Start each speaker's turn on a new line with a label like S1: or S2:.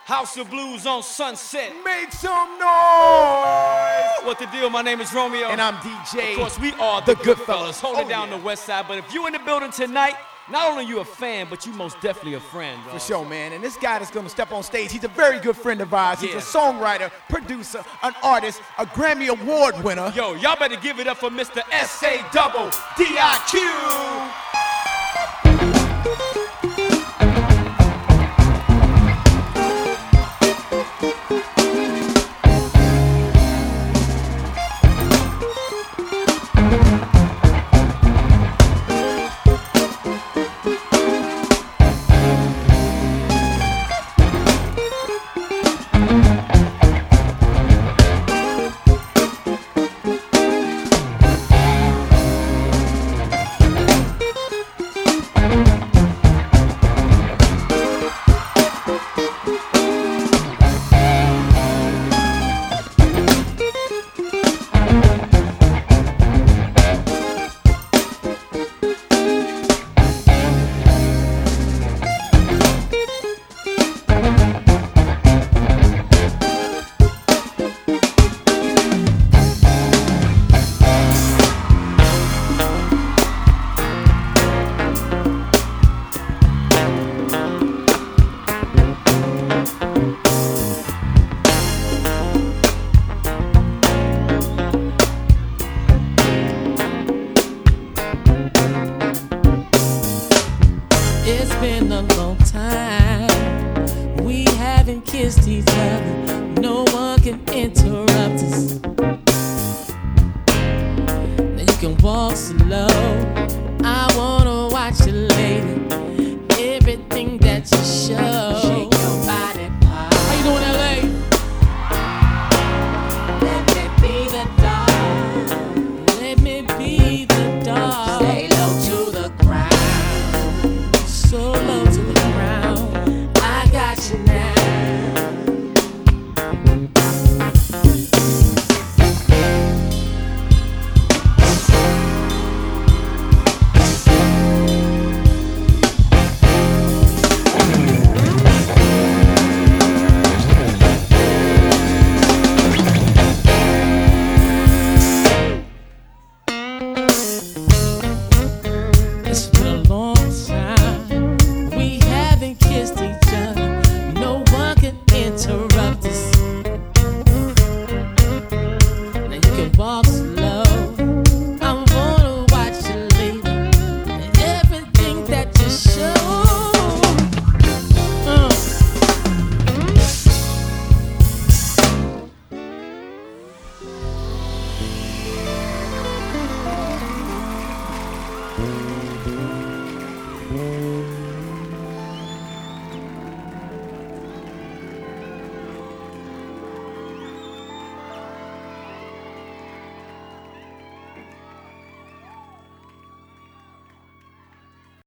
S1: House of Blues on Sunset.
S2: Make some noise!
S1: What the deal? My name is Romeo.
S2: And I'm DJ.
S1: Of course, we are the Goodfellas, holding down the West Side. But if you in the building tonight, not only you a fan, but you most definitely a friend.
S2: For sure, man. And this guy that's gonna step on stage, he's a very good friend of ours. He's a songwriter, producer, an artist, a Grammy Award winner.
S1: Yo, y'all better give it up for Mr. S.A.DIQ.
S3: It's been a long time. We haven't kissed each other. No one can enter